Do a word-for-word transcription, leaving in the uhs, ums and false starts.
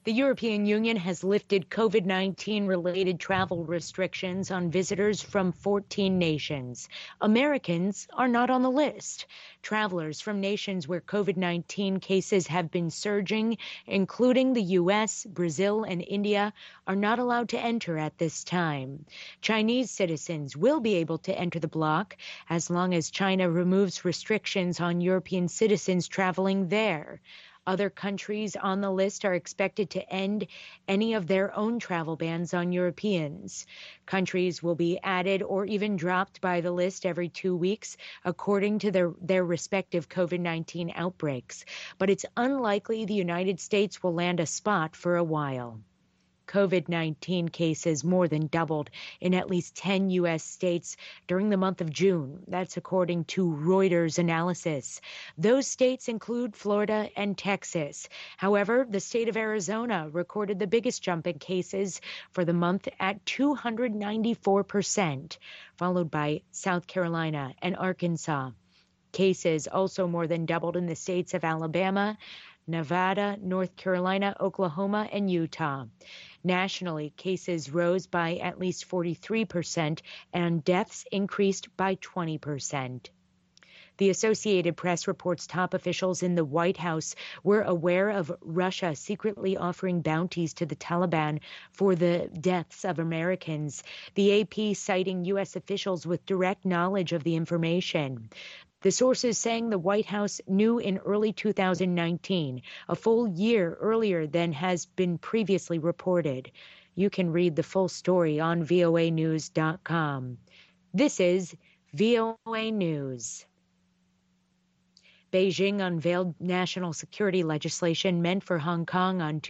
The European Union has lifted COVID nineteen related travel restrictions on visitors from fourteen nations. Americans are not on the list. Travelers from nations where COVID nineteen cases have been surging, including the U S, Brazil, and India, are not allowed to enter at this time. Chinese citizens will be able to enter the bloc as long as China removes restrictions on European citizens traveling there. Other countries on the list are expected to end any of their own travel bans on Europeans. Countries will be added or even dropped by the list every two weeks, according to their, their respective COVID nineteen outbreaks. But it's unlikely the United States will land a spot for a while. COVID nineteen cases more than doubled in at least ten U S states during the month of June. That's according to Reuters analysis. Those states include Florida and Texas. However, the state of Arizona recorded the biggest jump in cases for the month at two hundred ninety-four percent, followed by South Carolina and Arkansas. Cases also more than doubled in the states of Alabama, Nevada, North Carolina, Oklahoma, and Utah. Nationally, cases rose by at least forty-three percent and deaths increased by twenty percent. The Associated Press reports top officials in the White House were aware of Russia secretly offering bounties to the Taliban for the deaths of Americans. The A P citing U S officials with direct knowledge of the information. The sources saying the White House knew in early two thousand nineteen, a full year earlier than has been previously reported. You can read the full story on V O A news dot com. This is V O A News. Beijing unveiled national security legislation meant for Hong Kong on